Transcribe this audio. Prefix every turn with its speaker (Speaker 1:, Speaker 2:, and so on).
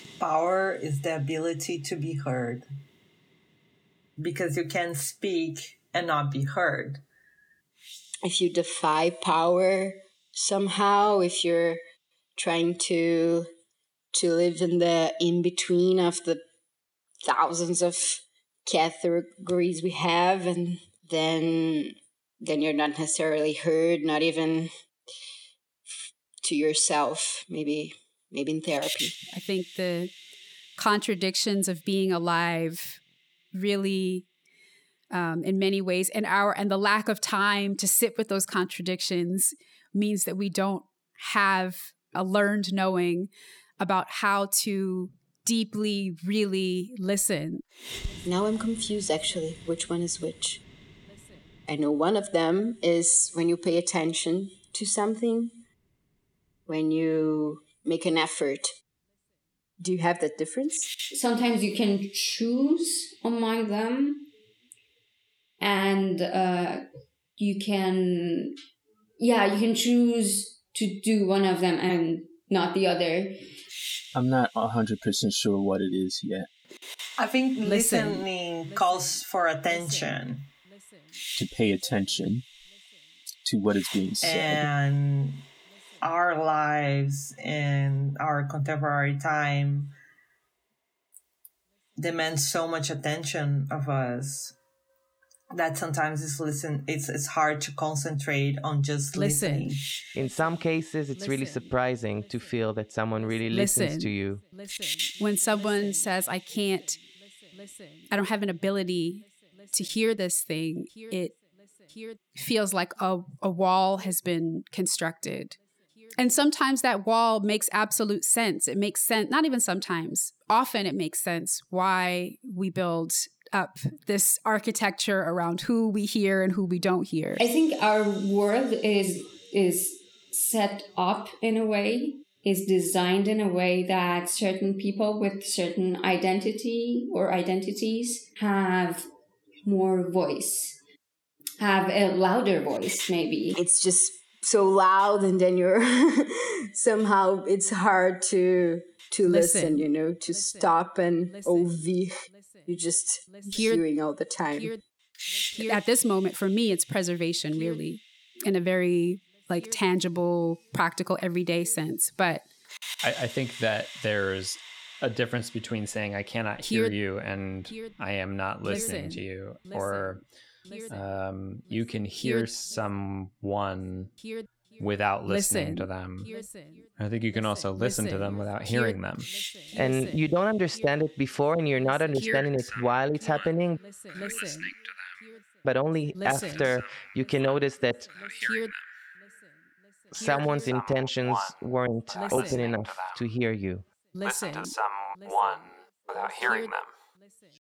Speaker 1: Power is the ability to be heard because you can speak and not be heard.
Speaker 2: If you defy power somehow, if you're trying to live in the in-between of the thousands of categories we have, and then you're not necessarily heard, not even to yourself, maybe in therapy.
Speaker 3: I think the contradictions of being alive really, in many ways, and the lack of time to sit with those contradictions means that we don't have a learned knowing about how to deeply really listen.
Speaker 2: Now I'm confused, actually, which one is which. I know one of them is when you pay attention to something, when you make an effort. Do you have that difference?
Speaker 4: Sometimes you can choose among them, and you can choose to do one of them and not the other.
Speaker 5: I'm not 100% sure what it is yet.
Speaker 1: I think listening calls for attention.
Speaker 5: To pay attention to what is being said.
Speaker 1: And our lives in our contemporary time demand so much attention of us that sometimes it's hard to concentrate on just listening.
Speaker 6: In some cases, it's really surprising to feel that someone really listens to you.
Speaker 3: When someone says, I don't have an ability to hear this thing, it feels like a wall has been constructed. And sometimes that wall makes absolute sense. It makes sense, not even sometimes, often it makes sense why we build up this architecture around who we hear and who we don't hear.
Speaker 4: I think our world is set up in a way, is designed in a way that certain people with certain identity or identities have more voice, have a louder voice, maybe.
Speaker 2: It's just so loud, and then you're somehow it's hard to listen, to stop and ouvir. You're just hearing all the time.
Speaker 3: At this moment, for me, it's preservation, really, in a very tangible, practical, everyday sense. But
Speaker 7: I think that there's a difference between saying I cannot hear you and I am not listening to you, or you can hear someone without listening to them. I think you can also listen to them without hearing them.
Speaker 6: And you don't understand it before, and you're not understanding it while it's happening. But only after you can notice that someone's intentions weren't open enough to hear you.
Speaker 7: Listen to someone without hearing them.